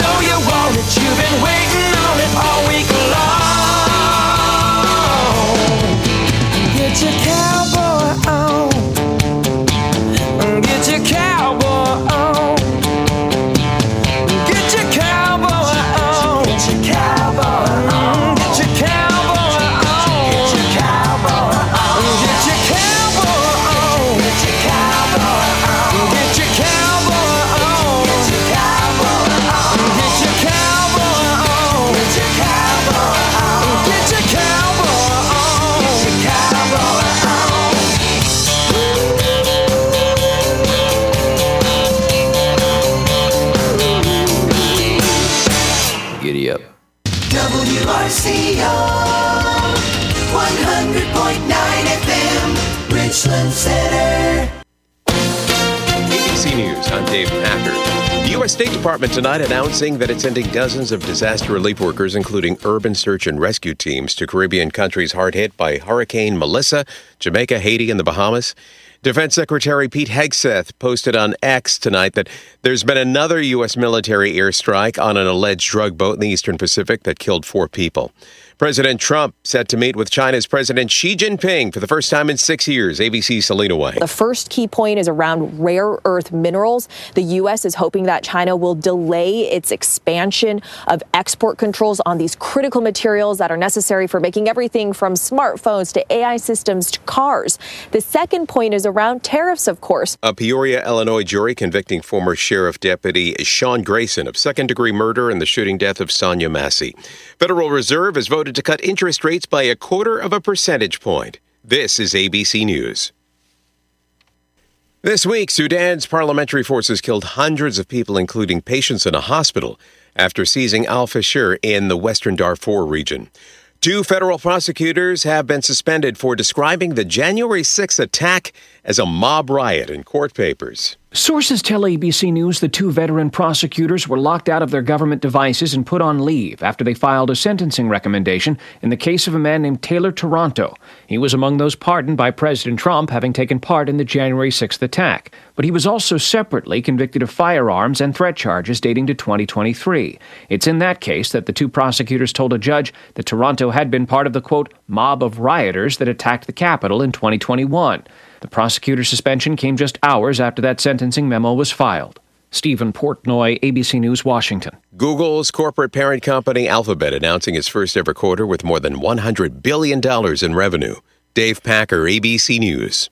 know you want it. You've been waiting on it all week long. Get your cowboy on. Get your cowboy on. Get your cowboy on. Get your cowboy on. Get your cowboy on. Get your cowboy on. Get your cowboy on. Get your cowboy on. Get your cowboy on. Get your cowboy on. Get your cowboy on. Get your cowboy on. Get your cowboy on. Get your cowboy on. Giddy up. WRCO 100.9 FM, Richland Center. ABC News, I'm Dave Packer. The U.S. State Department tonight announcing that it's sending dozens of disaster relief workers, including urban search and rescue teams, to Caribbean countries hard hit by Hurricane Melissa, Jamaica, Haiti, and the Bahamas. Defense Secretary Pete Hegseth posted on X tonight that there's been another U.S. military airstrike on an alleged drug boat in the Eastern Pacific that killed 4 people. President Trump set to meet with China's President Xi Jinping for the first time in 6 years. ABC's Selena Wang. The first key point is around rare earth minerals. The U.S. is hoping that China will delay its expansion of export controls on these critical materials that are necessary for making everything from smartphones to AI systems to cars. The second point is around tariffs, of course. A Peoria, Illinois jury convicting former Sheriff Deputy Sean Grayson of second-degree murder and the shooting death of Sonia Massey. Federal Reserve has voted to cut interest rates by 0.25 percentage point. This is ABC News. This week, Sudan's parliamentary forces killed hundreds of people, including patients in a hospital, after seizing al-Fashir in the western Darfur region. 2 federal prosecutors have been suspended for describing the January 6th attack as a mob riot in court papers. Sources tell ABC News the 2 veteran prosecutors were locked out of their government devices and put on leave after they filed a sentencing recommendation in the case of a man named Taylor Toronto. He was among those pardoned by President Trump, having taken part in the January 6th attack. But he was also separately convicted of firearms and threat charges dating to 2023. It's in that case that the 2 prosecutors told a judge that Toronto had been part of the, quote, mob of rioters that attacked the Capitol in 2021. The prosecutor's suspension came just hours after that sentencing memo was filed. Stephen Portnoy, ABC News, Washington. Google's corporate parent company Alphabet announcing its first ever quarter with more than $100 billion in revenue. Dave Packer, ABC News.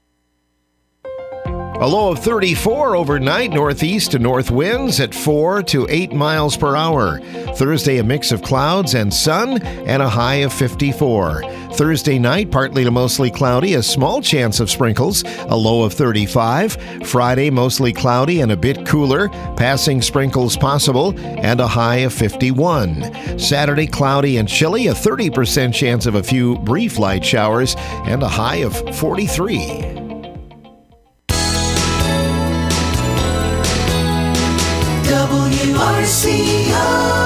A low of 34 overnight, northeast to north winds at 4 to 8 miles per hour. Thursday, a mix of clouds and sun and a high of 54. Thursday night, partly to mostly cloudy, a small chance of sprinkles, a low of 35. Friday, mostly cloudy and a bit cooler, passing sprinkles possible, and a high of 51. Saturday, cloudy and chilly, a 30% chance of a few brief light showers, and a high of 43. WRCO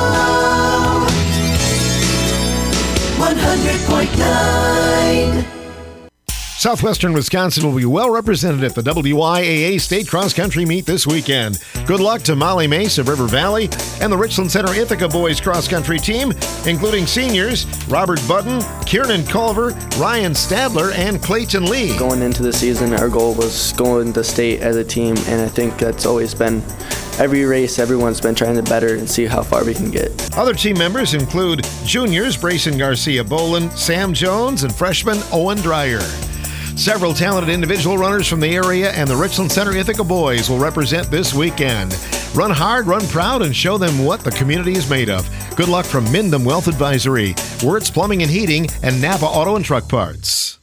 100.9. Southwestern Wisconsin will be well represented at the WIAA State Cross Country Meet this weekend. Good luck to Molly Mace of River Valley and the Richland Center Ithaca Boys Cross Country team, including seniors Robert Budden, Kiernan Culver, Ryan Stadler, and Clayton Lee. Going into the season, our goal was going to state as a team, and I think that's always been every race, everyone's been trying to better and see how far we can get. Other team members include juniors Brayson Garcia Boland, Sam Jones, and freshman Owen Dreyer. Several talented individual runners from the area and the Richland Center Ithaca Boys will represent this weekend. Run hard, run proud, and show them what the community is made of. Good luck from Mindom Wealth Advisory, Wirtz Plumbing and Heating, and Napa Auto and Truck Parts.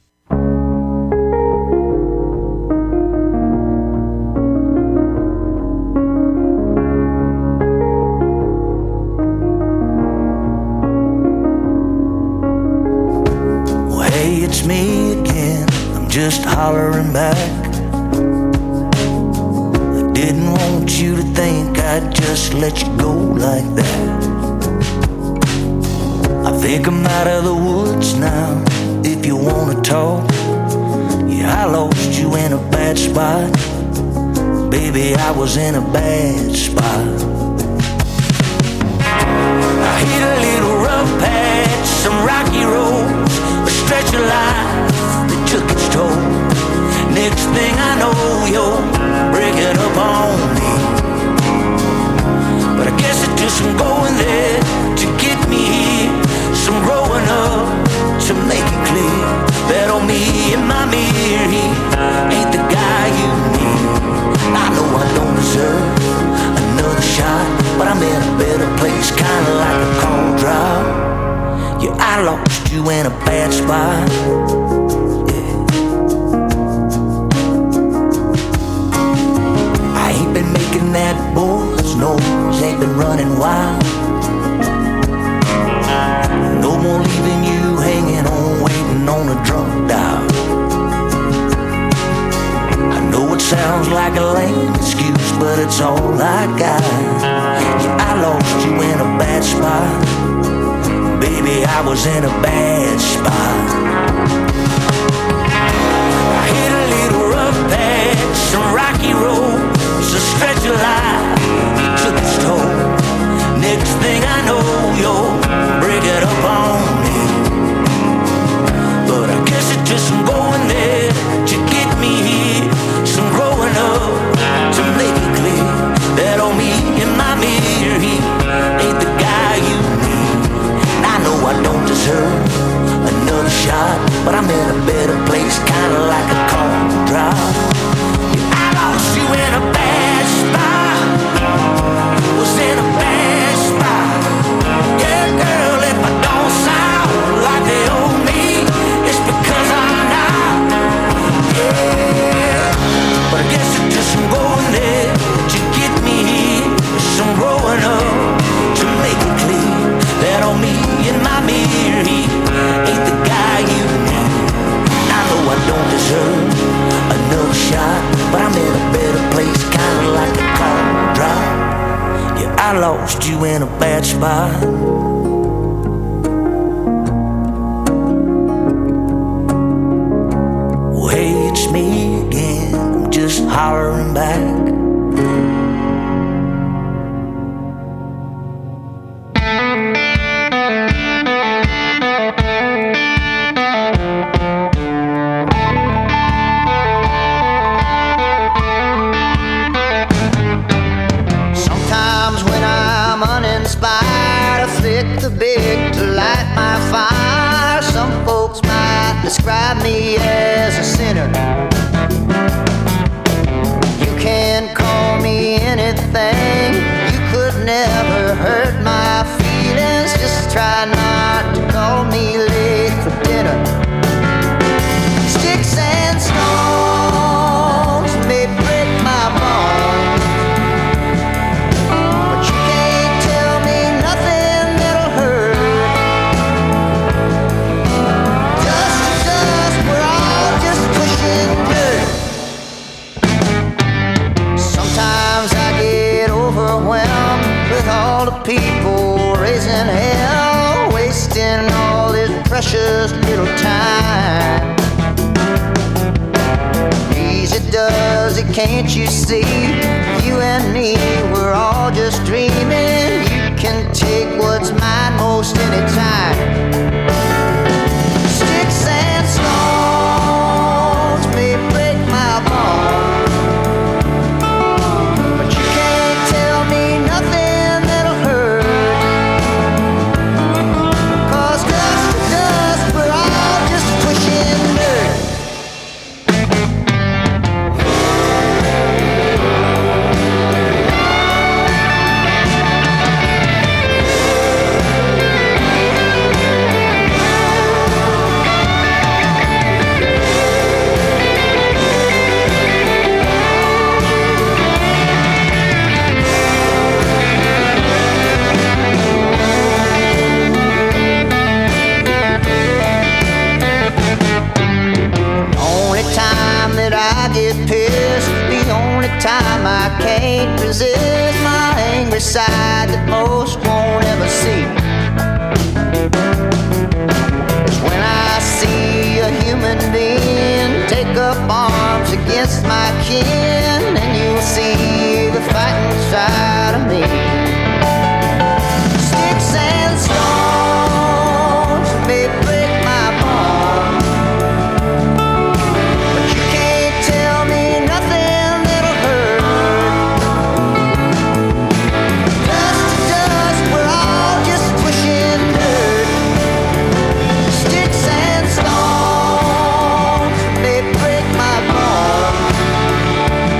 Hey, it's me again. I'm just hollering back. I didn't want you to think I'd just let you go like that. I think I'm out of the woods now, if you wanna talk. Yeah, I lost you in a bad spot. Baby, I was in a bad spot. I lost you in a bad spot. Yeah. I ain't been making that boy's noise, ain't been running wild. No more leaving you hanging on, waiting on a drunk dial. I know it sounds like a lame excuse, but it's all I got. Yeah, I lost you in a bad spot. Baby, I was in a bad spot. I hit a little rough patch, some rocky roads, a stretch of life took its toll. Next thing I know, you'll break it up on me. But I guess it just some going there to get me here, some growing up to make it clear that on me in my mirror, he ain't the guy you need. And I know I don't deserve another shot, but I'm in a better place, kinda like a cold drop. Yeah, I lost you in a bad spot, was in a bad spot. Yeah, girl, if I don't sound like they owe me, it's because I'm not. Yeah, but I guess it's just some going there to get me here, some growing up to make it clear that on me in my mirror, he ain't the guy you need. I know I don't deserve another shot, but I'm in a better place, kinda like a cold drop. Yeah, I lost you in a bad spot. Well, hey, it's me again, I'm just hollering back. Sometimes when I'm uninspired, I flick the big to light my fire. Some folks might describe me as a sinner. You can call me anything, you could never hurt my feelings. Just try not to call me late for dinner. Sticks and stones may break my bones, but you can't tell me nothing that'll hurt. Dust to dust, we're all just pushing dirt. Sometimes I get overwhelmed with all the people raising hell, wasting all this precious little time. Easy does it, can't you see? You and me, we're all just dreaming. You can take what's mine most anytime. Sticks and stones may break my bones, but you can't tell me nothing that'll hurt. 'Cause dust to dust, we're all just pushing dirt. Only time that I get pissed, the only time I can't resist my angry side that most won't ever see, is when I see a human being take up arms against my kin, and you'll see the fighting side of me. Sticks and stones may break my bones, but you can't tell me nothing that'll hurt. Dust to dust, we're all just pushing dirt. Sticks and stones may break my bones,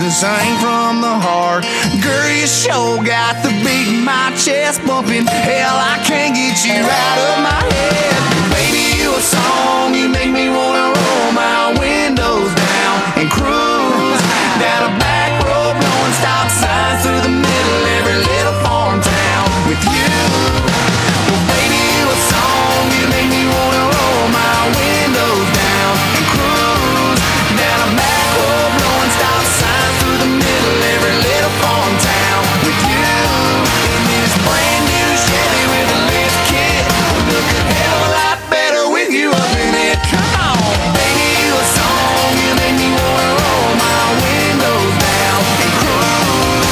sang from the heart. Girl, you sure got the beat in my chest bumping. Hell, I can't get you out of my head. Baby, you a song, you make me wanna roll my windows down and cruise down a back road, blowing stop signs through the middle of every little farm town with you. Well, baby, you a song, you make me wanna roll my windows down and cruise down a back road, blowing stop signs through the middle of every little farm town with you. In this brand new Chevy with a lift kit, would look a hell of a lot better with you up in it. Come on, baby, you a song, you make me wanna roll my windows down and cruise.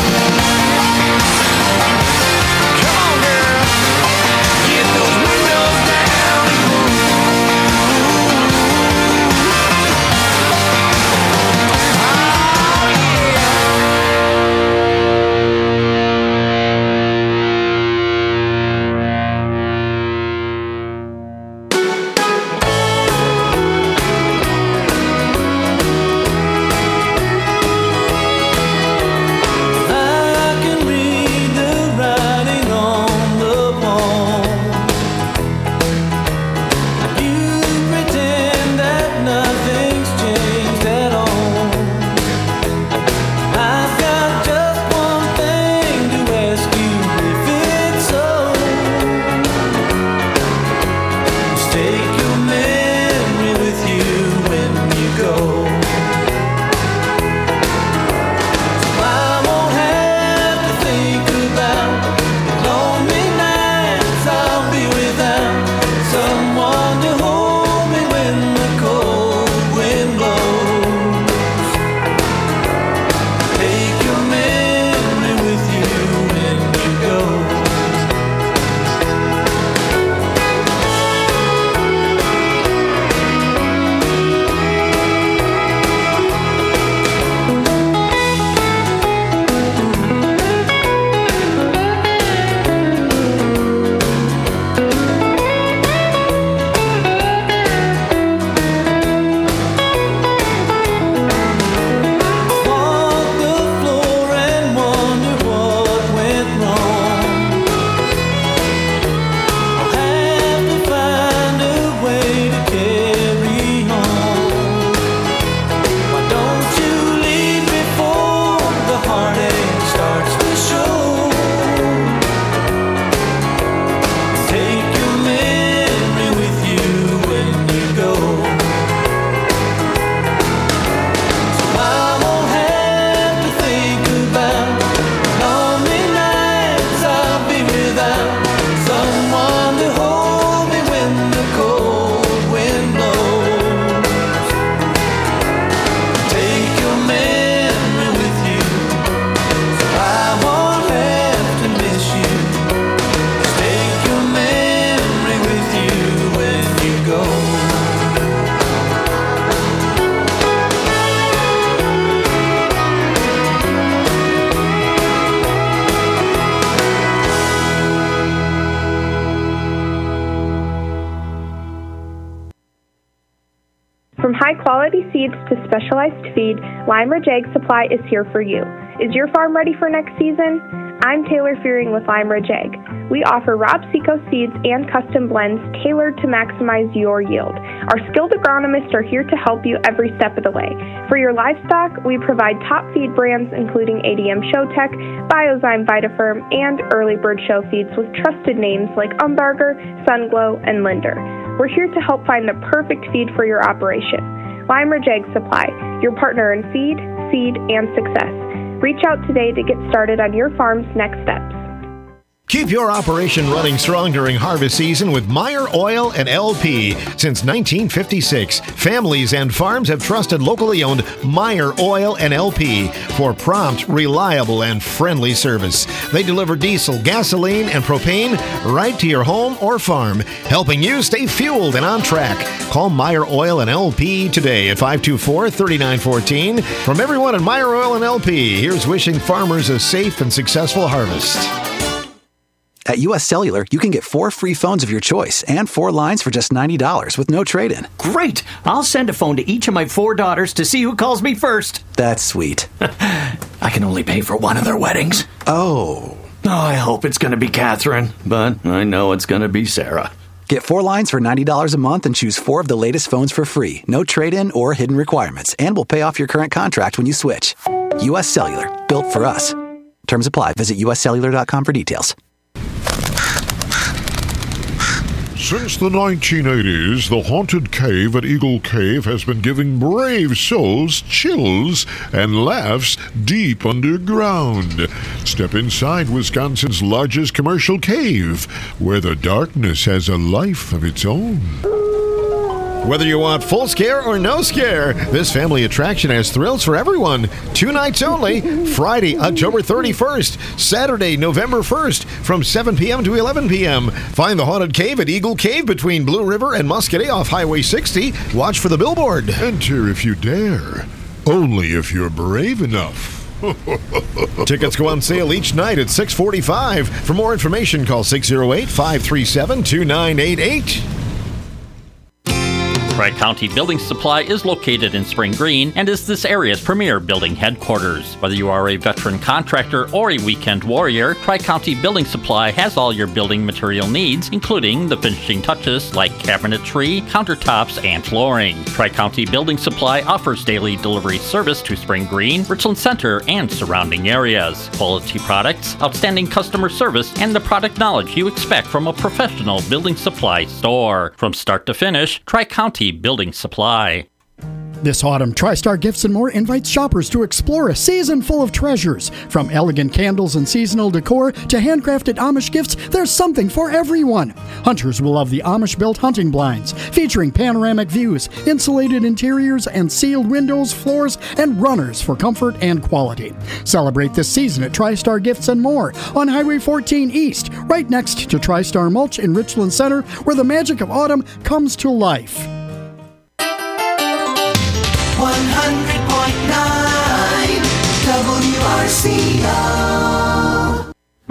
Come on, girl, get those windows down and cruise. Oh, yeah. I can read the writing on the wall. You pretend that nothing's changed at all. I've got just one thing to ask you, if it's so. Just take your memory with you when you go. I won't have to think about lonely nights I'll be without someone to hold me when the cold wind blows. Take your memory with you when you go. Walk the floor and wonder what went wrong. I'll have to find a way to carry on. Why don't you leave before the heartache starts to show? Take your memory with you when you go. I won't have to think about lonely nights I'll be without someone to hold me when the cold wind blows. Take your memory with you, so I won't have to miss you. Just take your memory with you when you go. From high-quality seeds to specialized feed, Lime Ridge Egg Supply is here for you. Is your farm ready for next season? I'm Taylor Fearing with Lime Ridge Egg. We offer Rob Seco seeds and custom blends tailored to maximize your yield. Our skilled agronomists are here to help you every step of the way. For your livestock, we provide top feed brands including ADM Showtech, Biozyme Vitafirm, and Early Bird Show feeds with trusted names like Umbarger, Sunglow, and Linder. We're here to help find the perfect feed for your operation. Lime Ridge Egg Supply, your partner in feed, seed, and success. Reach out today to get started on your farm's next steps. Keep your operation running strong during harvest season with Meyer Oil and LP. Since 1956, families and farms have trusted locally owned Meyer Oil and LP for prompt, reliable, and friendly service. They deliver diesel, gasoline, and propane right to your home or farm, helping you stay fueled and on track. Call Meyer Oil and LP today at 524-3914. From everyone at Meyer Oil and LP, here's wishing farmers a safe and successful harvest. At U.S. Cellular, you can get 4 free phones of your choice and 4 lines for just $90 with no trade-in. Great! I'll send a phone to each of my 4 daughters to see who calls me first. That's sweet. I can only pay for one of their weddings. Oh, I hope it's going to be Catherine, but I know it's going to be Sarah. Get 4 lines for $90 a month and choose 4 of the latest phones for free. No trade-in or hidden requirements, and we'll pay off your current contract when you switch. U.S. Cellular, built for us. Terms apply. Visit uscellular.com for details. Since the 1980s, the haunted cave at Eagle Cave has been giving brave souls chills and laughs deep underground. Step inside Wisconsin's largest commercial cave, where the darkness has a life of its own. Whether you want full scare or no scare, this family attraction has thrills for everyone. 2 nights only, Friday, October 31st, Saturday, November 1st, from 7 p.m. to 11 p.m. Find the haunted cave at Eagle Cave between Blue River and Muscadet off Highway 60. Watch for the billboard. Enter if you dare, only if you're brave enough. Tickets go on sale each night at 6:45. For more information, call 608-537-2988. Tri-County Building Supply is located in Spring Green and is this area's premier building headquarters. Whether you are a veteran contractor or a weekend warrior, Tri-County Building Supply has all your building material needs, including the finishing touches like cabinetry, countertops, and flooring. Tri-County Building Supply offers daily delivery service to Spring Green, Richland Center, and surrounding areas. Quality products, outstanding customer service, and the product knowledge you expect from a professional building supply store. From start to finish, Tri-County Building Supply. This autumn, TriStar Gifts and More invites shoppers to explore a season full of treasures. From elegant candles and seasonal decor to handcrafted Amish gifts, there's something for everyone. Hunters will love the Amish-built hunting blinds, featuring panoramic views, insulated interiors, and sealed windows, floors, and runners for comfort and quality. Celebrate this season at TriStar Gifts and More on Highway 14 East, right next to TriStar Mulch in Richland Center, where the magic of autumn comes to life. 100.9 WRCO.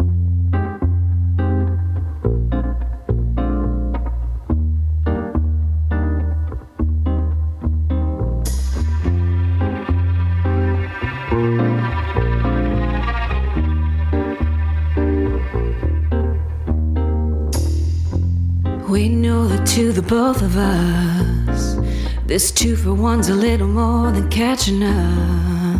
We know that to the both of us, this 2 for 1's a little more than catching up.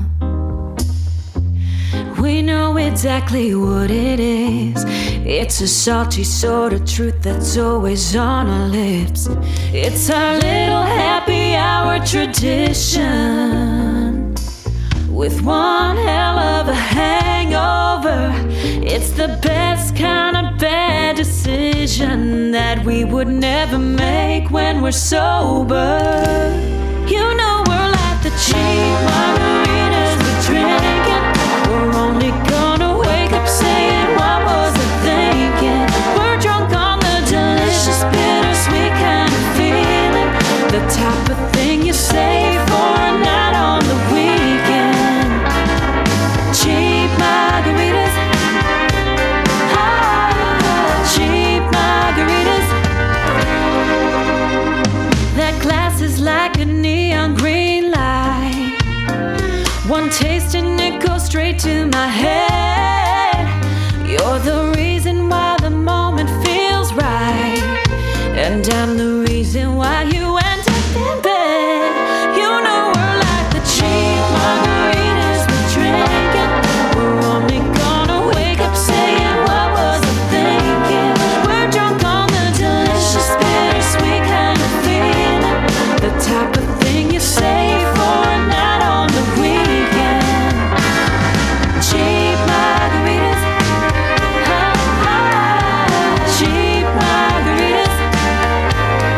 We know exactly what it is. It's a salty sort of truth that's always on our lips. It's our little happy hour tradition, with one hell of a hangover. It's the best kind of bad decision that we would never make when we're sober. You know we're like the cheap margaritas we're drinking. We're only gonna wake up saying, what was I thinking? We're drunk on the delicious, bittersweet kind of feeling, the type of thing you save for a night on the weekend. Cheap margaritas. Cheap margaritas. That glass is like a neon green light. One taste and it goes straight to my head. You're the reason why the moment feels right, and I'm the reason why you end up in bed. You know we're like the cheap margaritas we're drinking. We're only gonna wake up saying, what was I thinking? We're drunk on the delicious, bittersweet kind of feeling, the type of thing you save for a night on the weekend. Cheap margaritas. Cheap margaritas.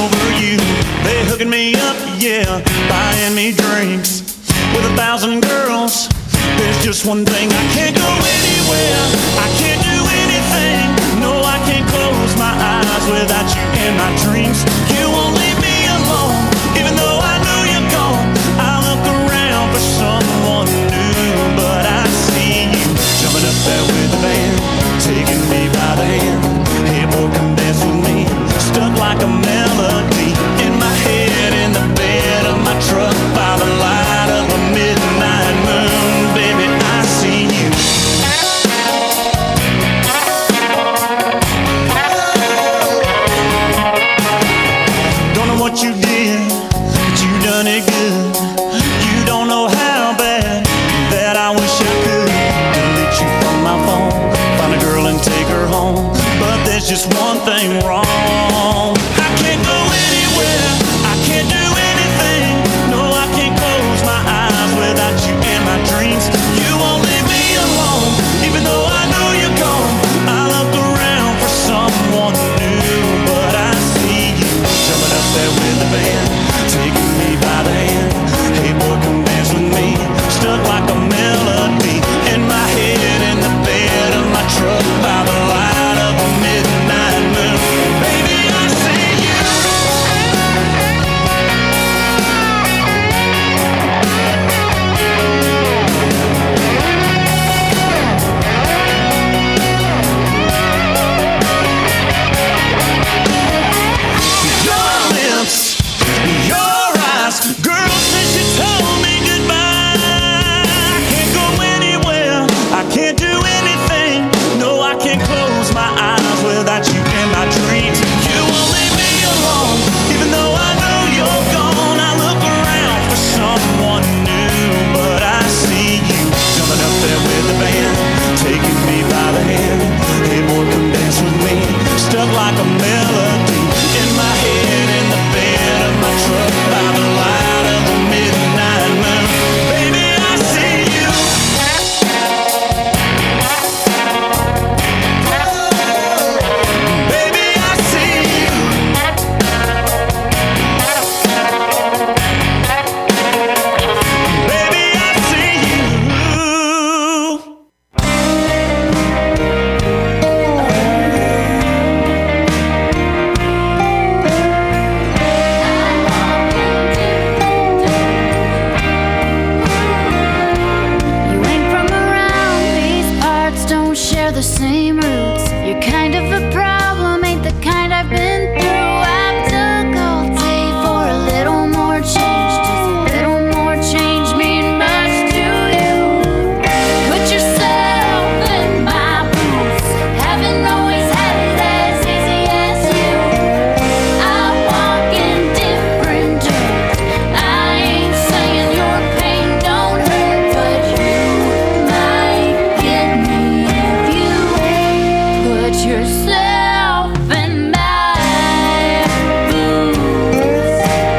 over you. They hooking me up, yeah, buying me drinks. With 1,000 girls, there's just one thing. I can't go anywhere, I can't do anything. No, I can't close my eyes without you in my dreams. You won't leave me alone, even though I know you're gone. I look around for someone new, but I see you jumping up there with the band, taking me by the hand. Hey boy, come dance with me. Stuck like a melody in my head, in the bed of my truck, by the light of a midnight moon. Baby, I see you. Don't know what you did, but you done it good. You don't know how bad that I wish I could delete you from my phone, find a girl and take her home. But there's just one thing wrong. I can't go anywhere, I can't do anything. No, I can't close my eyes without you in my dreams. You won't leave me alone, even though I know you're gone. I look around for someone new, but I see you jumping up there with the band, taking me by the hand. Hey boy, come dance with me. Stuck like a melody in my head, in the bed of my truck, by the light of a midnight moon. Baby, I see you. Your lips, your eyes, girl, since you told me goodbye, I can't go anywhere, I can't do anything. No, I can't close my eyes without you in my dreams. You won't leave me alone, even though I know you're gone. I look around for someone new, but I see you jumping up there with the band, taking me by the hand. Hey boy, come dance with me. Stuck like a melody in my head, in the bed of my truck, by the light of the midnight moon. Baby, I see you. Baby, I see you. Baby, I see you. You ain't from around these parts, don't share the same roots. You're kind of a problem, ain't the kind I've been through. I've dug all day for a little more change. Does a little more change mean much to you? Put yourself in my boots. Haven't always had it as easy as you. I walk in different dirt. I ain't saying your pain don't hurt, but you might get me if you put yourself in my boots.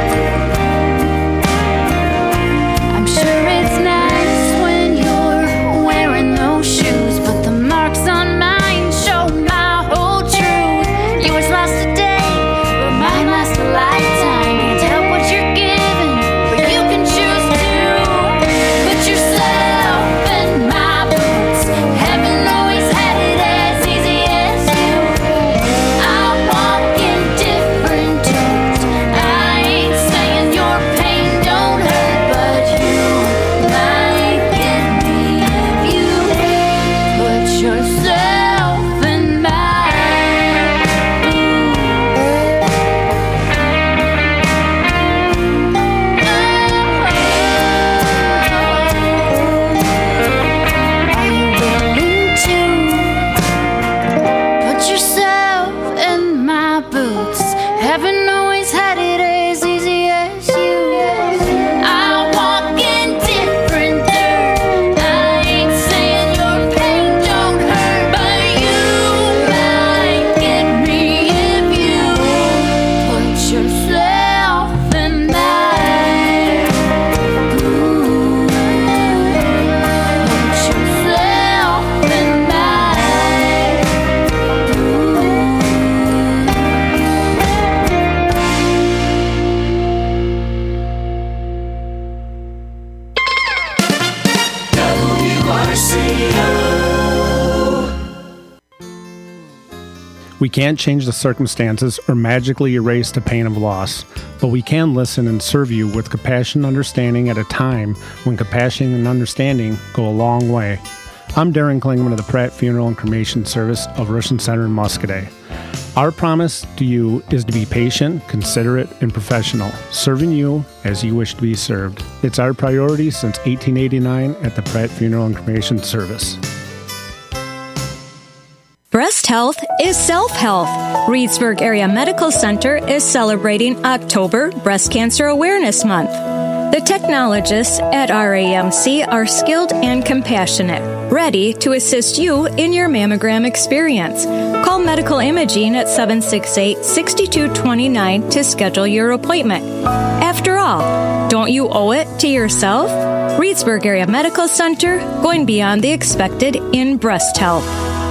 I'm sure it's nice when you're wearing those shoes, but the marks on mine show my whole truth. Yours last a day, but mine last a lifetime. Can't help what you're giving, but you can choose to put yourself in my boots. Haven't always had it as easy as you. I walk in different dirt. I ain't saying your pain don't hurt, but you might get me if you put yourself in my Are you willing to put yourself in my boots? Haven't always had it as easy as you. I walk in different dirt. I ain't saying your pain don't hurt, but you might get me if you put yourself in my boots. Put yourself in my. We can't change the circumstances or magically erase the pain of loss, but we can listen and serve you with compassion and understanding at a time when compassion and understanding go a long way. I'm Darren Klingman of the Pratt Funeral and Cremation Service of Richland Center in Muscoda. Our promise to you is to be patient, considerate, and professional, serving you as you wish to be served. It's our priority since 1889 at the Pratt Funeral and Cremation Service. Breast health is self-health. Reedsburg Area Medical Center is celebrating October Breast Cancer Awareness Month. The technologists at RAMC are skilled and compassionate, ready to assist you in your mammogram experience. Call Medical Imaging at 768-6229 to schedule your appointment. After all, don't you owe it to yourself? Reedsburg Area Medical Center, going beyond the expected in breast health.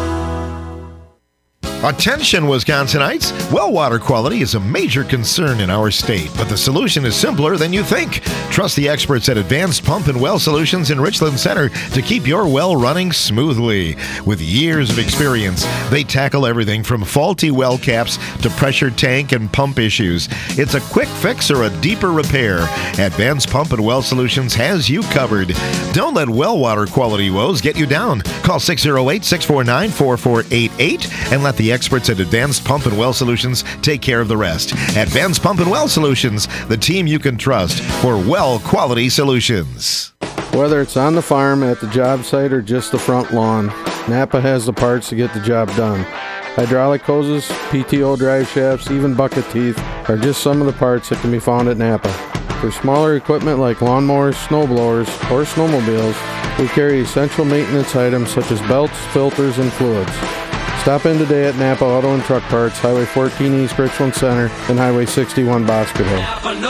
Attention, Wisconsinites! Well water quality is a major concern in our state, but the solution is simpler than you think. Trust the experts at Advanced Pump and Well Solutions in Richland Center to keep your well running smoothly. With years of experience, they tackle everything from faulty well caps to pressure tank and pump issues. It's a quick fix or a deeper repair. Advanced Pump and Well Solutions has you covered. Don't let well water quality woes get you down. Call 608-649-4488 and let the experts at Advanced Pump and Well Solutions take care of the rest. Advanced Pump and Well Solutions, the team you can trust for well quality solutions. Whether it's on the farm, at the job site, or just the front lawn, Napa has the parts to get the job done. Hydraulic hoses, PTO drive shafts, even bucket teeth are just some of the parts that can be found at Napa. For smaller equipment like lawnmowers, snowblowers, or snowmobiles, we carry essential maintenance items such as belts, filters, and fluids. Stop in today at Napa Auto and Truck Parts, Highway 14 East Richland Center, and Highway 61 Bosque Hill.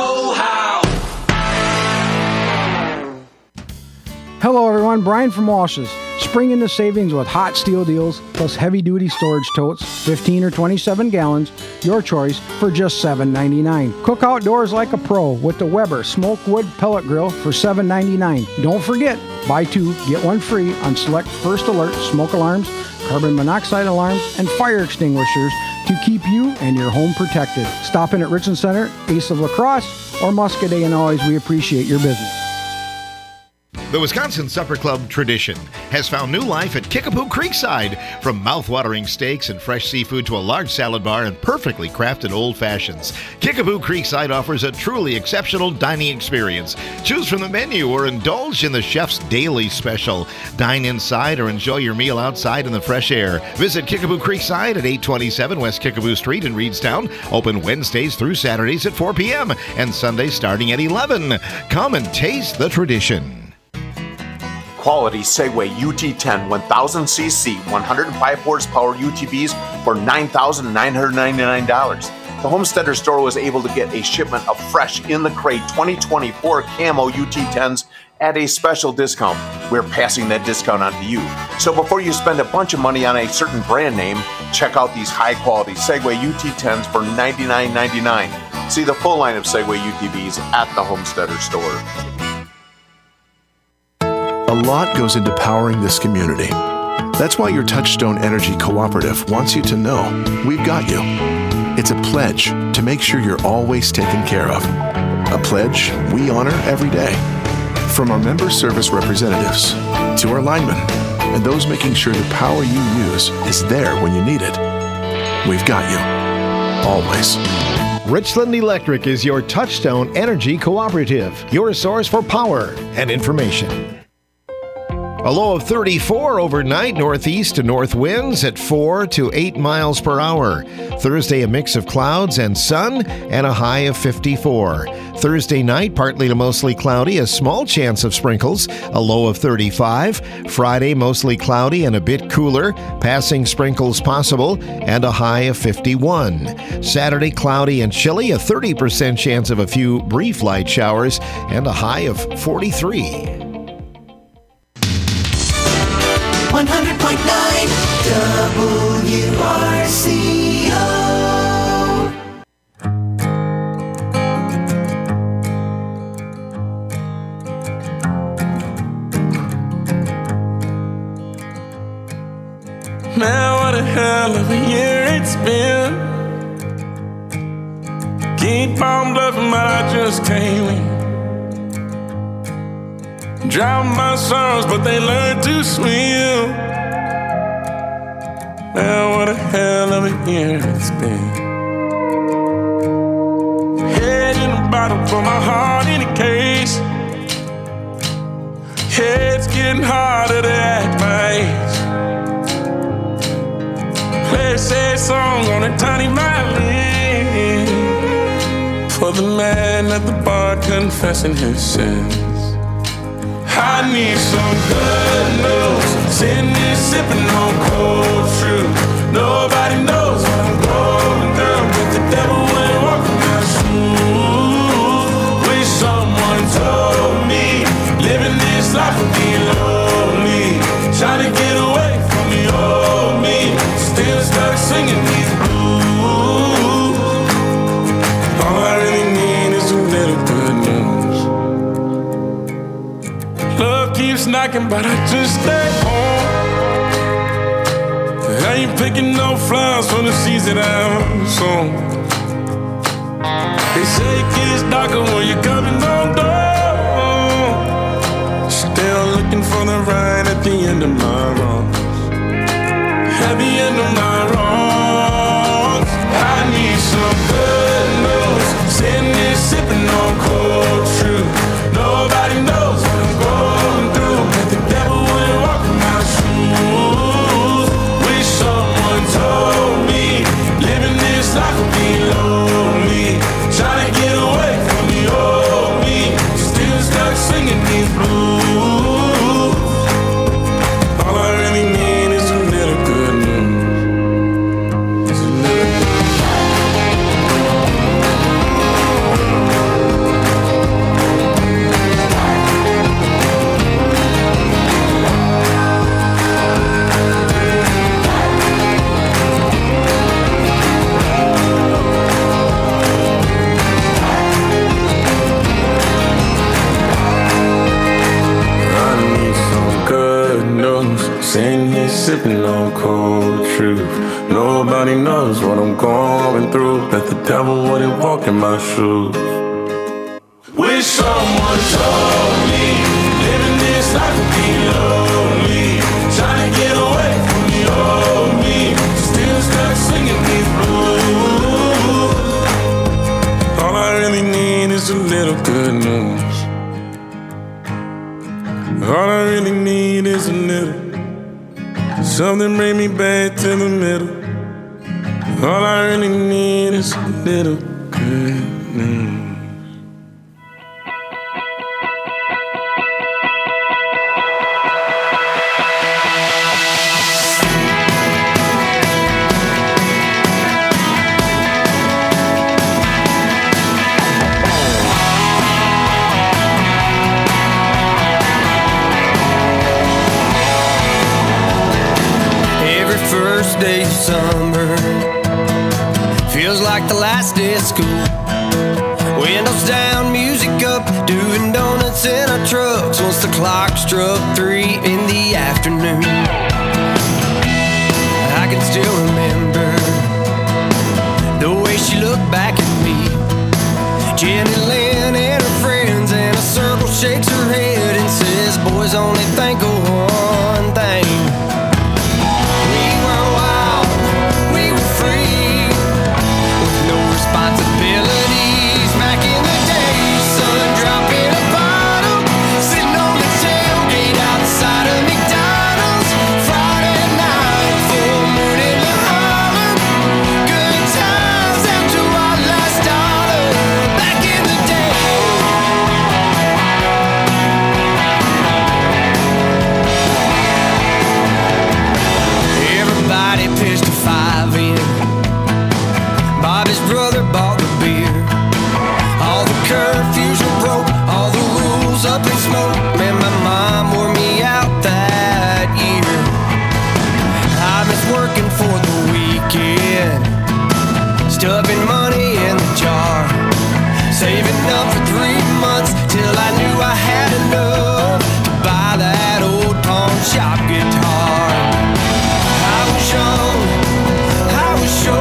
Hello everyone, Brian from Walsh's. Spring into savings with hot steel deals, plus heavy-duty storage totes, 15 or 27 gallons, your choice, for just $7.99. Cook outdoors like a pro with the Weber Smoke Wood Pellet Grill for $7.99. Don't forget, buy two, get one free on select First Alert smoke alarms, carbon monoxide alarms, and fire extinguishers to keep you and your home protected. Stop in at Richland Center, Ace of La Crosse, or Muscoda, and always we appreciate your business. The Wisconsin Supper Club tradition has found new life at Kickapoo Creekside. From mouth-watering steaks and fresh seafood to a large salad bar and perfectly crafted old fashions, Kickapoo Creekside offers a truly exceptional dining experience. Choose from the menu or indulge in the chef's daily special. Dine inside or enjoy your meal outside in the fresh air. Visit Kickapoo Creekside at 827 West Kickapoo Street in Reedstown. Open Wednesdays through Saturdays at 4 p.m. and Sundays starting at 11. Come and taste the tradition. Quality Segway UT10 1000cc 105 horsepower UTVs for $9,999. The Homesteader store was able to get a shipment of fresh in the crate 2024 camo UT10s at a special discount. We're passing that discount on to you. So before you spend a bunch of money on a certain brand name, check out these high quality Segway UT10s for $99.99. See the full line of Segway UTVs at the Homesteader store. A lot goes into powering this community. That's why your Touchstone Energy Cooperative wants you to know we've got you. It's a pledge to make sure you're always taken care of. A pledge we honor every day. From our member service representatives to our linemen and those making sure the power you use is there when you need it. We've got you. Always. Richland Electric is your Touchstone Energy Cooperative, your source for power and information. A low of 34 overnight, northeast to north winds at 4 to 8 miles per hour. Thursday, a mix of clouds and sun and a high of 54. Thursday night, partly to mostly cloudy, a small chance of sprinkles, a low of 35. Friday, mostly cloudy and a bit cooler, passing sprinkles possible, and a high of 51. Saturday, cloudy and chilly, a 30% chance of a few brief light showers, and a high of 43. 100.9 WRCO. Man, what a hell of a year it's been. Keep on bluffing, but I just can't win. Drown my sorrows, but they learn to swim. Man, what a hell of a year it's been. Head in a bottle, for my heart in a case. It's getting harder to act my age. Play a sad song on a tiny violin for the man at the bar confessing his sins. I need some good news. Sitting here sipping on cold truth. Nobody knows what I'm going through, but the devil went walking my shoes. Wish someone told me living this life would be lonely. Trying to get away from the old me. Still stuck singing these blues. All I really need is a little good news. Love keeps knocking, but I just stay home. I ain't picking no flowers from the seeds that I'm sown. They say it gets darker when you're coming on door. Still looking for the right at the end of my wrongs. At the end of my wrongs, I need some good news. Sitting here sipping on cold truth. Nobody knows what I'm going through, but the devil went walking my shoes. Wish someone told me living this life would be lonely. Trying to get away from the old me. Still stuck singing these blues. All I really need is a little good news. It's a little sitting here sipping on cold truth. Nobody knows what I'm going through, that the devil wouldn't walk in my shoes. Wish someone told me living this life would be lonely. Trying to get away from the old me. Still stuck singing these blues. All I really need is a little good news. All I really need is a little. Something bring me back to the middle. All I really need is a little good news. First day of summer feels like the last day of school. Windows down, music up, doing donuts in our trucks once the clock struck 3 in the afternoon. I can still remember the way she looked back at me. Jenny Lynn and her friends, and a circle shakes her head and says, boys only think of one thing. Responsibilities back in the day, sun dropping a bottle, sitting on the tailgate outside of McDonald's. Friday night, full moon in the holler, good times after our last dollar. Back in the day. Everybody pitched a 5 in. Bobby's brother bought the beer. All the curfews were broke, all the rules up in smoke. Man, my mom wore me out that year. I miss working for the weekend, stuffing money in the jar, saving up for 3 months till I knew I had enough to buy that old pawn shop guitar. I was young, I was sure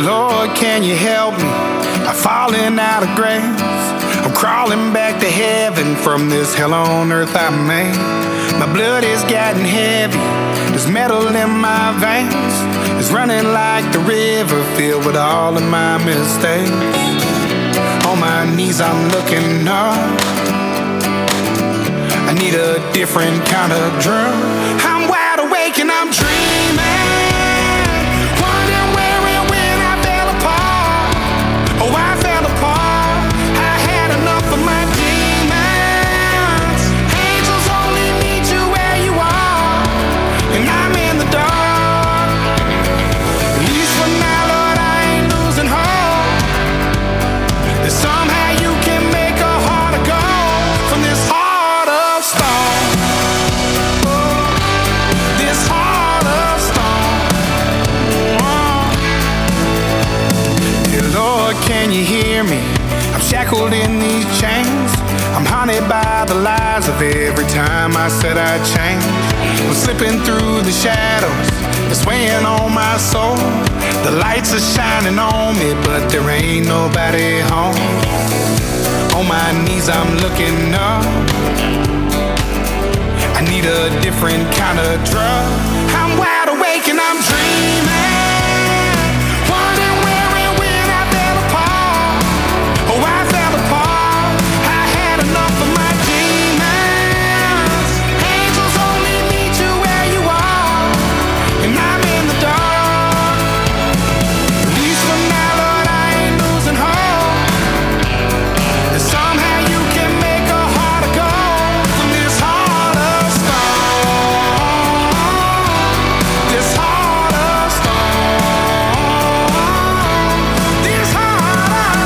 Lord, can you help me? I'm falling out of grace. I'm crawling back to heaven from this hell on earth I made. My blood is getting heavy. There's metal in my veins. It's running like the river filled with all of my mistakes. On my knees I'm looking up. I need a different kind of drum. I'm wide awake and I'm dreaming. Wondering where and when I fell apart. Oh, I fell apart. I had enough of my demons. Angels only meet you where you are. And I'm in the dark. At least for now, Lord, I ain't losing hope. That somehow you can make a heart of gold from this heart of stone. This heart of stone. Dear Lord, can you hear me? I'm shackled in these chains. I'm haunted by the lies of every time I said I'd change. I'm slipping through the shadows, it's weighing on my soul. The lights are shining on me, but there ain't nobody home. On my knees I'm looking up. I need a different kind of drug. I'm wide awake and I'm dreaming. Wondering where and when I fell apart. Oh, I fell apart. I had enough of my demons. Angels only meet you where you are. And I'm in the dark. At least for now, Lord, I ain't losing hope. That somehow you can make a heart of gold from this heart of stone. This heart of stone. This heart of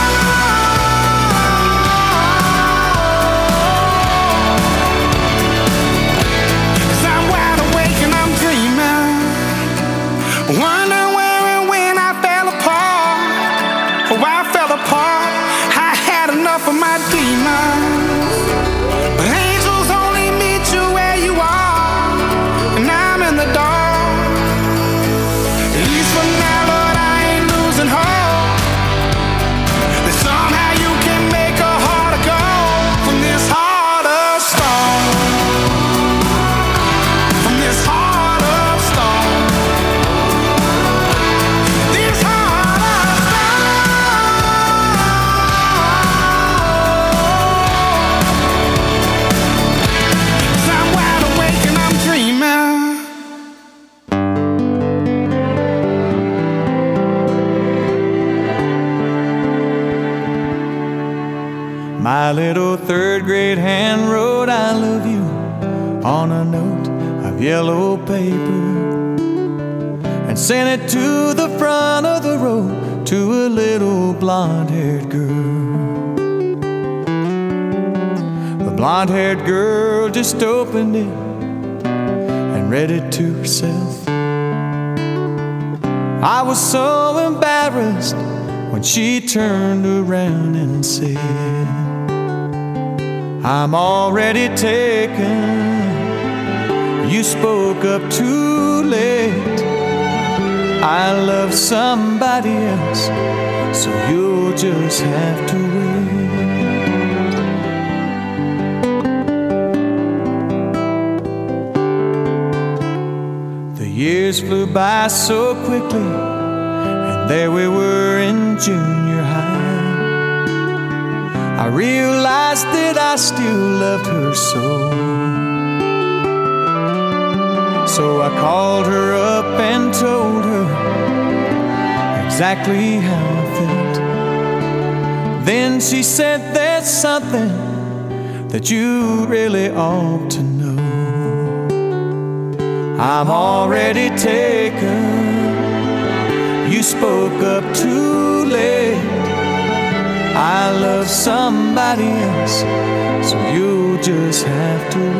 stone. 'Cause I'm wide awake and I'm dreaming. Wondering where and when I fell apart. Oh, I fell apart. I had enough of my demons. But angels only meet you where you are. And I'm in the dark. At least for now, Lord, I ain't losing hope. That somehow you can make a heart of gold from this heart of stone. From this heart of stone. This heart of stone. 'Cause I'm wide awake and I'm dreaming. My little third grade hand wrote I love you on a note of yellow paper and sent it to the front of the road to a little blonde-haired girl. The blonde-haired girl just opened it and read it to herself. I was so embarrassed when she turned around and said, I'm already taken. You spoke up too late. I love somebody else, so you'll just have to wait. The years flew by so quickly, and there we were in junior high. I realized that I still loved her so. So I called her up and told her exactly how I felt. Then she said, there's something that you really ought to know. I'm already taken. You spoke up too late. I love somebody else, so you'll just have to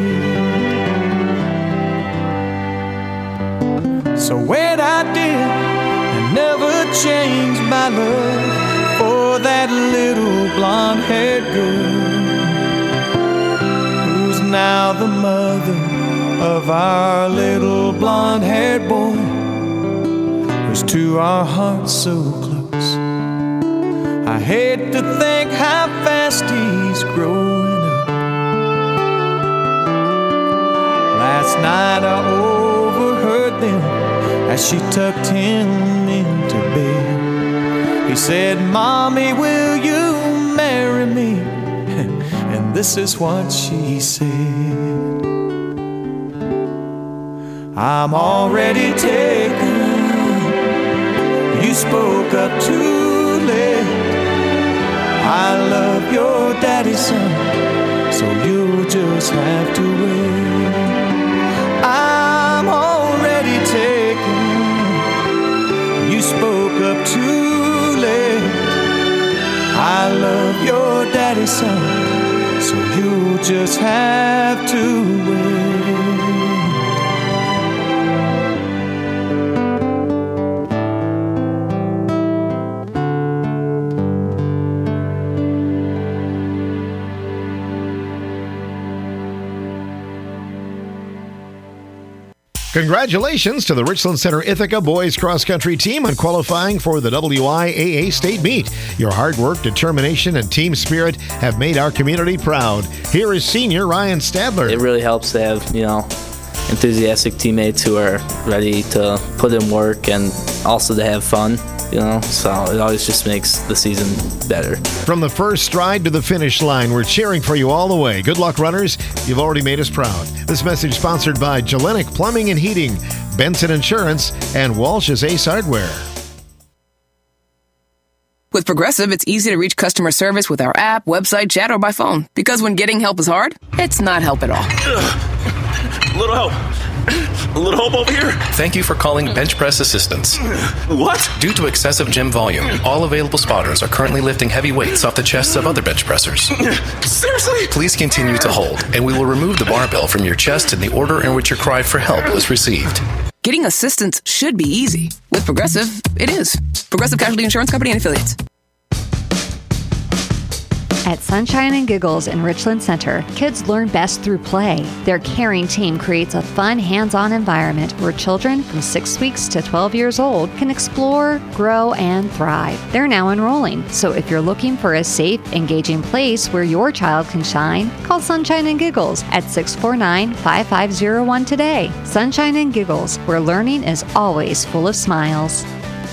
wait. So when I did, I never changed my love for that little blonde-haired girl, who's now the mother of our little blonde-haired boy, 'cause to our hearts so close. I hate to think how fast he's growing up. Last night I overheard them as she tucked him into bed. He said, "Mommy, will you marry me?" And this is what she said: "I'm already taken. You spoke up too late. I love your daddy, son, so you'll just have to wait. I'm already taken. You spoke up too late. I love your daddy, son, so you'll just have to wait." Congratulations to the Richland Center Ithaca boys cross country team on qualifying for the WIAA State Meet. Your hard work, determination, and team spirit have made our community proud. Here is senior Ryan Stadler. It really helps to have, enthusiastic teammates who are ready to put in work and also to have fun. So it always just makes the season better. From the first stride to the finish line, we're cheering for you all the way. Good luck, runners. You've already made us proud. This message sponsored by Jelenic Plumbing and Heating, Benson Insurance, and Walsh's Ace Hardware. With Progressive, it's easy to reach customer service with our app, website, chat, or by phone. Because when getting help is hard, it's not help at all. A little help. A little help over here. Thank you for calling Bench Press Assistance. What? Due to excessive gym volume, all available spotters are currently lifting heavy weights off the chests of other bench pressers. Seriously? Please continue to hold, and we will remove the barbell from your chest in the order in which your cry for help was received. Getting assistance should be easy. With Progressive, it is. Progressive Casualty Insurance Company and Affiliates. At Sunshine and Giggles in Richland Center, kids learn best through play. Their caring team creates a fun, hands-on environment where children from 6 weeks to 12 years old can explore, grow, and thrive. They're now enrolling, so if you're looking for a safe, engaging place where your child can shine, call Sunshine and Giggles at 649-5501 today. Sunshine and Giggles, where learning is always full of smiles.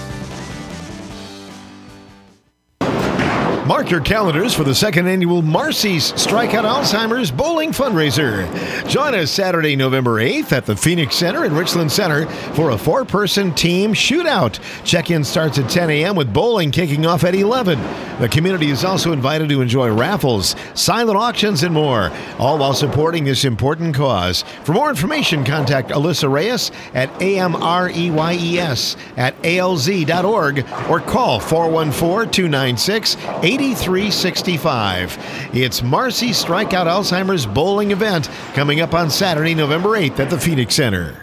Mark your calendars for the second annual Marcy's Strikeout Alzheimer's Bowling Fundraiser. Join us Saturday, November 8th at the Phoenix Center in Richland Center for a 4-person team shootout. Check-in starts at 10 a.m. with bowling kicking off at 11. The community is also invited to enjoy raffles, silent auctions, and more, all while supporting this important cause. For more information, contact Alyssa Reyes at amreyes@alz.org or call 414-296-8365. It's Marcy's Strikeout Alzheimer's Bowling event coming up on Saturday, November 8th at the Phoenix Center.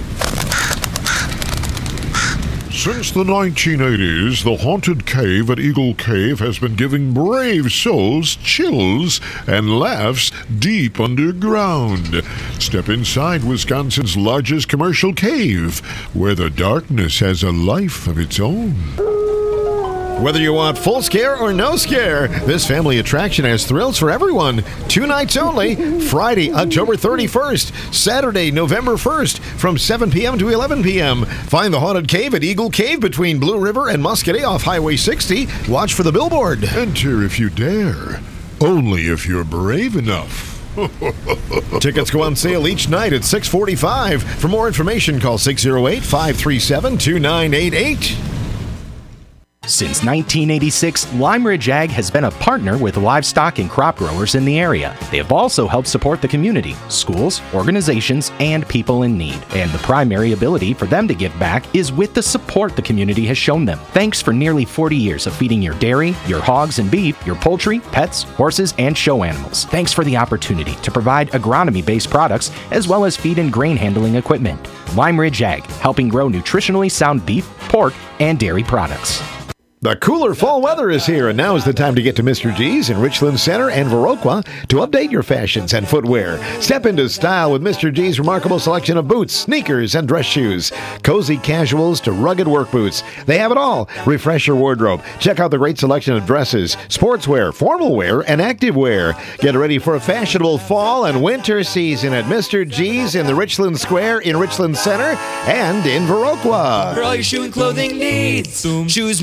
Since the 1980s, the haunted cave at Eagle Cave has been giving brave souls chills and laughs deep underground. Step inside Wisconsin's largest commercial cave, where the darkness has a life of its own. Whether you want full scare or no scare, this family attraction has thrills for everyone. 2 nights only, Friday, October 31st, Saturday, November 1st, from 7 p.m. to 11 p.m. Find the haunted cave at Eagle Cave between Blue River and Muscadet off Highway 60. Watch for the billboard. Enter if you dare. Only if you're brave enough. Tickets go on sale each night at 6:45. For more information, call 608-537-2988. Since 1986, Lime Ridge Ag has been a partner with livestock and crop growers in the area. They have also helped support the community, schools, organizations, and people in need. And the primary ability for them to give back is with the support the community has shown them. Thanks for nearly 40 years of feeding your dairy, your hogs and beef, your poultry, pets, horses, and show animals. Thanks for the opportunity to provide agronomy-based products as well as feed and grain handling equipment. Lime Ridge Ag, helping grow nutritionally sound beef, pork, and dairy products. The cooler fall weather is here, and now is the time to get to Mr. G's in Richland Center and Viroqua to update your fashions and footwear. Step into style with Mr. G's remarkable selection of boots, sneakers, and dress shoes. Cozy casuals to rugged work boots. They have it all. Refresh your wardrobe. Check out the great selection of dresses, sportswear, formal wear, and active wear. Get ready for a fashionable fall and winter season at Mr. G's in the Richland Square in Richland Center and in Viroqua. For all your shoe and clothing needs, choose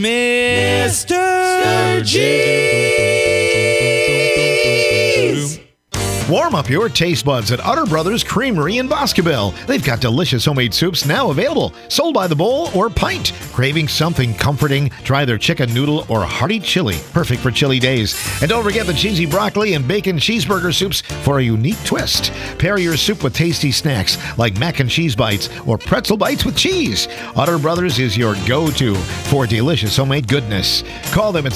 Mr. G's. Warm up your taste buds at Utter Brothers Creamery in Boscobel. They've got delicious homemade soups now available, sold by the bowl or pint. Craving something comforting? Try their chicken noodle or hearty chili, perfect for chilly days. And don't forget the cheesy broccoli and bacon cheeseburger soups for a unique twist. Pair your soup with tasty snacks like mac and cheese bites or pretzel bites with cheese. Utter Brothers is your go-to for delicious homemade goodness. Call them at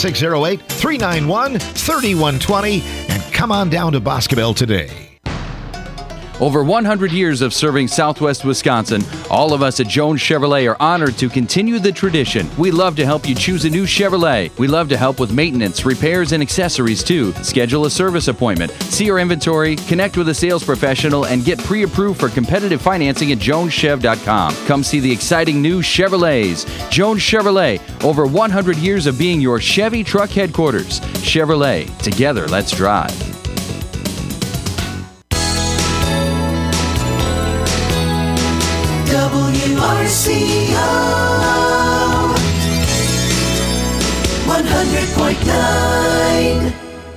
608-391-3120 and come on down to Boscobel today. Over 100 years of serving Southwest Wisconsin, all of us at Jones Chevrolet are honored to continue the tradition. We love to help you choose a new Chevrolet. We love to help with maintenance, repairs, and accessories too. Schedule a service appointment, see our inventory, connect with a sales professional, and get pre-approved for competitive financing at joneschev.com. Come see the exciting new Chevrolets. Jones Chevrolet, over 100 years of being your Chevy truck headquarters. Chevrolet, together let's drive. WRCO 100.9.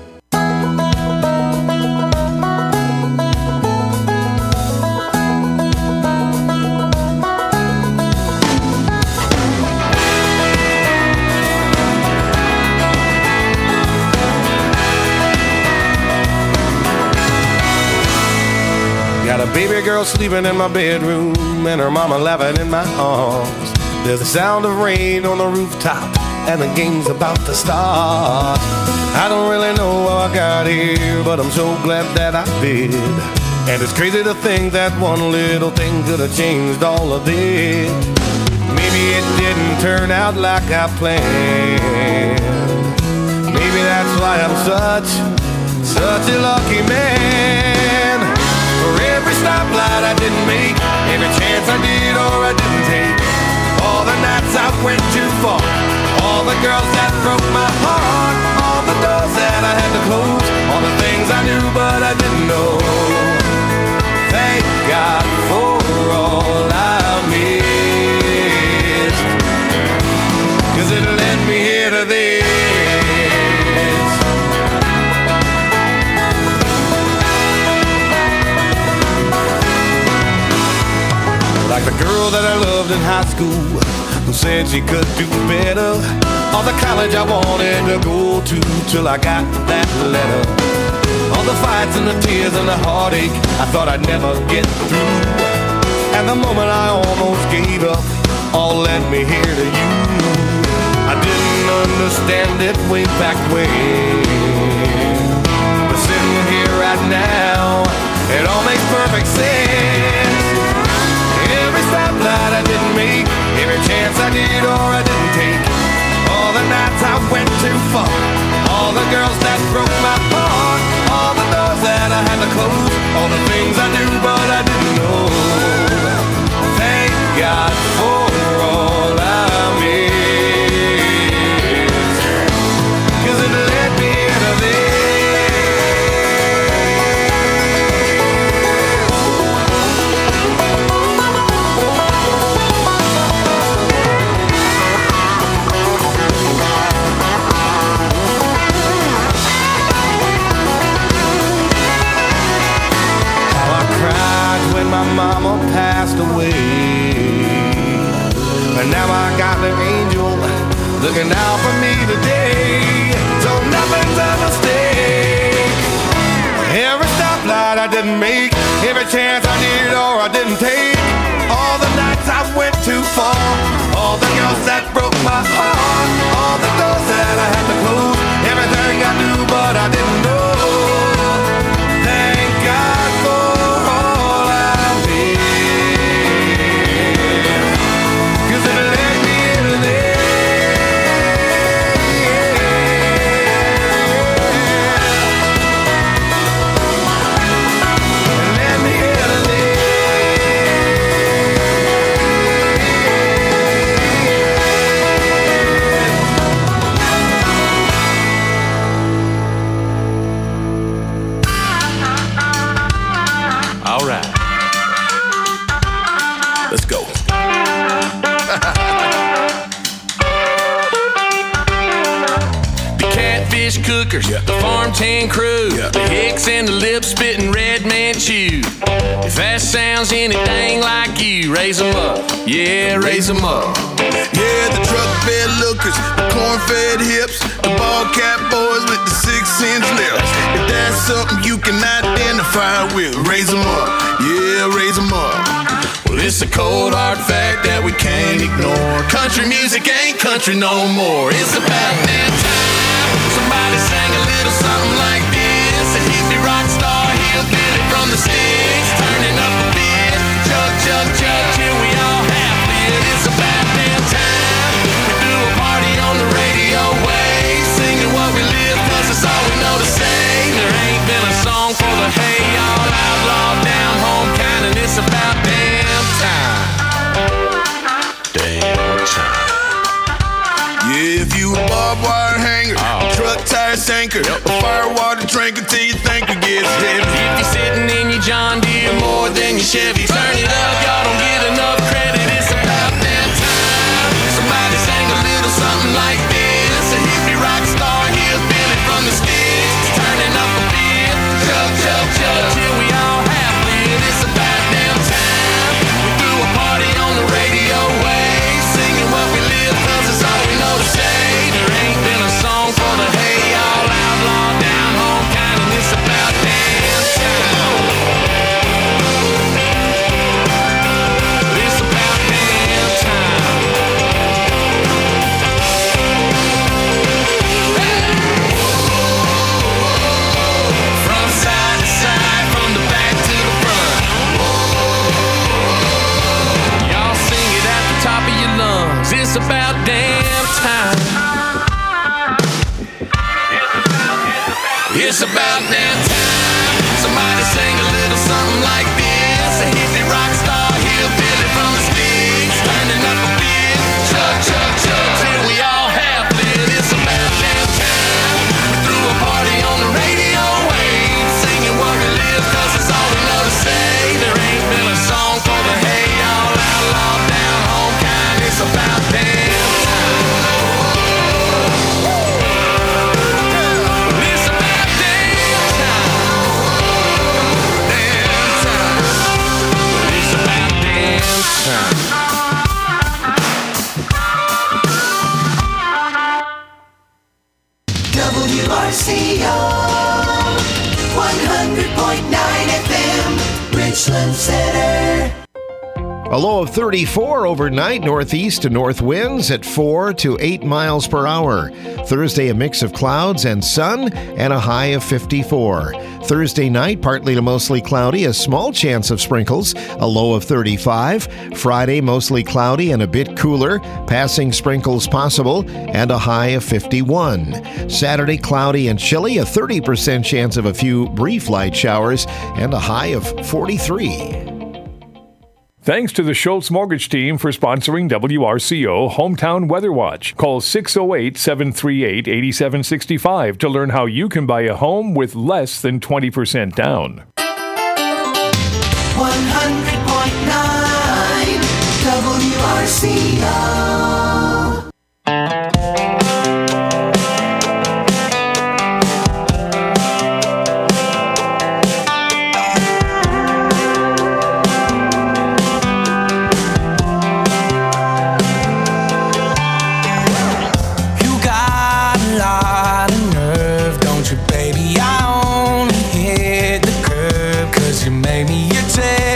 Got a baby girl sleeping in my bedroom and her mama laughing in my arms. There's the sound of rain on the rooftop and the game's about to start. I don't really know how I got here, but I'm so glad that I did. And it's crazy to think that one little thing could have changed all of this. Maybe it didn't turn out like I planned. Maybe that's why I'm such a lucky man. For every stoplight I didn't make, every chance I did or I didn't take, all the nights I went too far, all the girls that broke my heart, all the doors that I had to close, all the things I knew but I didn't know. Thank God for all I missed, 'cause it led me here to this. Like the girl that I loved in high school, who said she could do better, or the college I wanted to go to till I got that letter. All the fights and the tears and the heartache I thought I'd never get through, and the moment I almost gave up all led me here to you. I didn't understand it way back when, but sitting here right now, it all makes perfect sense. Every stoplight I didn't make, every chance I did or I didn't take, all the nights I went too far, all the girls that broke my heart, all the doors that I had to close, all the things I knew but I didn't know. Thank God for all I missed, 'cause it led me into this. When my mama passed away, and now I got an angel looking out for me today, so nothing's a mistake. Every stoplight I didn't make, every chance I did or I didn't take, all the nights I went too far, all the girls that broke my heart, all the doors that I had to close, everything I knew but I didn't know. Thank God for all I missed, 'cause it led me into this. Let's go. Catfish cookers, the farm tan crew, the hicks and the lip-spitting red man chew. If that sounds anything like you, raise them up, yeah, raise them up. Yeah, the truck bed lookers, the corn-fed hips, the ball cap boys with the 6-inch lips. If that's something you can identify with, raise them up, yeah, raise them up. Well, it's a cold hard fact that we can't ignore. Country music ain't country no more. It's about that time. Somebody sang a little something like this. A hippie rock star, hillbilly from the sticks, turning up a bit. Chug, chug, chug, till we all half lit. It's about damn time. We do a party on the radio wave, singing what we live, 'cause it's all we know to say. There ain't been a song for the hey y'all outlaw down home kind, and it's about damn time. Damn time. Yeah, if you a barbed wire hanger, truck tire sinker, a firewater drinker till you think it gets heavy. If you're sitting in your John Deere more than your Chevy, turn it up, y'all don't get enough credit. It's about damn time. Somebody sang a little something like this. A hippie rock star, hillbilly from the sticks, turning up a bit. Chug, chug, chug, till we all half lit. It's about damn time. We do a party on the radio wave, singing what we live, 'cause it's all we know to say. There ain't been a song for the hey y'all outlaw down home kind, and it's about damn time. It's about damn time. From side to side, from the back to the front. Y'all sing it at the top of your lungs. It's about damn time. It's about damn time. Somebody sing a little something like this. A hippie rock star, hillbilly from the sticks, turning up a bit. Chug, chug, chug, till we all half lit. It's about damn time. We threw a party on the radio wave, singing what we live, 'cause it's all we know to say. There ain't been a song for the hey y'all outlaw down home kind. It's about damn time. It's about damn time. Damn time. It's about damn time. WRCO 100.9 FM, Richland Center. A low of 34 overnight, northeast to north winds at 4 to 8 miles per hour. Thursday, a mix of clouds and sun and a high of 54. Thursday night, partly to mostly cloudy, a small chance of sprinkles, a low of 35. Friday, mostly cloudy and a bit cooler, passing sprinkles possible, and a high of 51. Saturday, cloudy and chilly, a 30% chance of a few brief light showers, and a high of 43. Thanks to the Schultz Mortgage Team for sponsoring WRCO Hometown Weather Watch. Call 608-738-8765 to learn how you can buy a home with less than 20% down. 100.9 WRCO.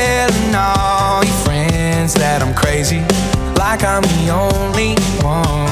Like I'm the only one.